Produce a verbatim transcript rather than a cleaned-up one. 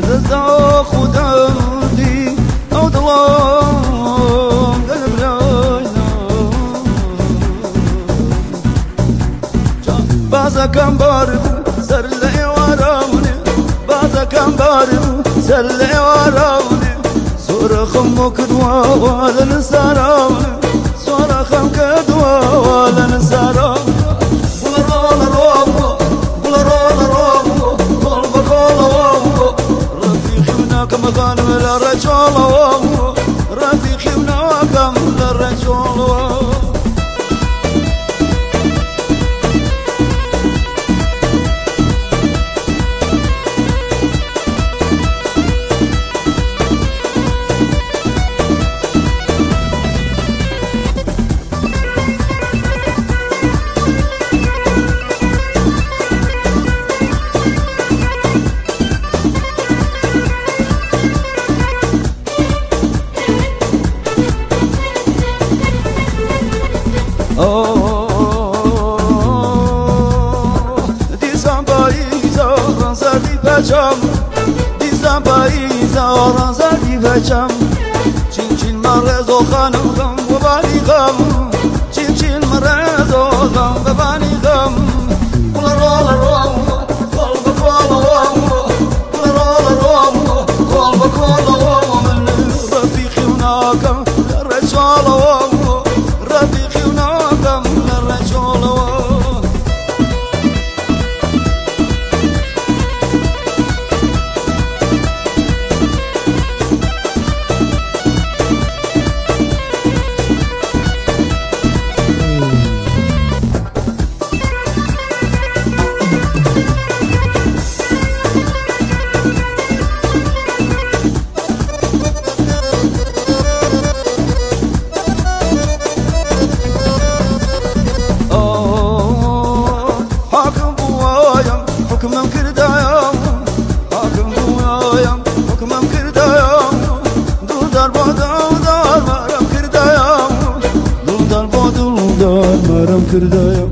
رضا خدا دی او دلم قلب راینا بازا کم بارم سر لیوارامنی بازا کم بارم سر لیوارامنی صرخم کدوا ولا نسارامنی صرخم کدوا ولا نسارامنی مغانم للرجال رفيقي وناقم للرجال بچم دیزم پاییزا رنزدی بچم چین چین مرز و خانم غم و بانی غم چین چین مرز و غم و بانی غم قل رول روم قلب قل روم قل رول روم قلب قل روم رفیقی و ناکم للرجال روم رفیقی و ناکم للرجال روم حكمم كردايم حاكم بويايم حكمم كردايم دو دار بودو دار مرم كردايم دو دار بودو دار مرم كردايم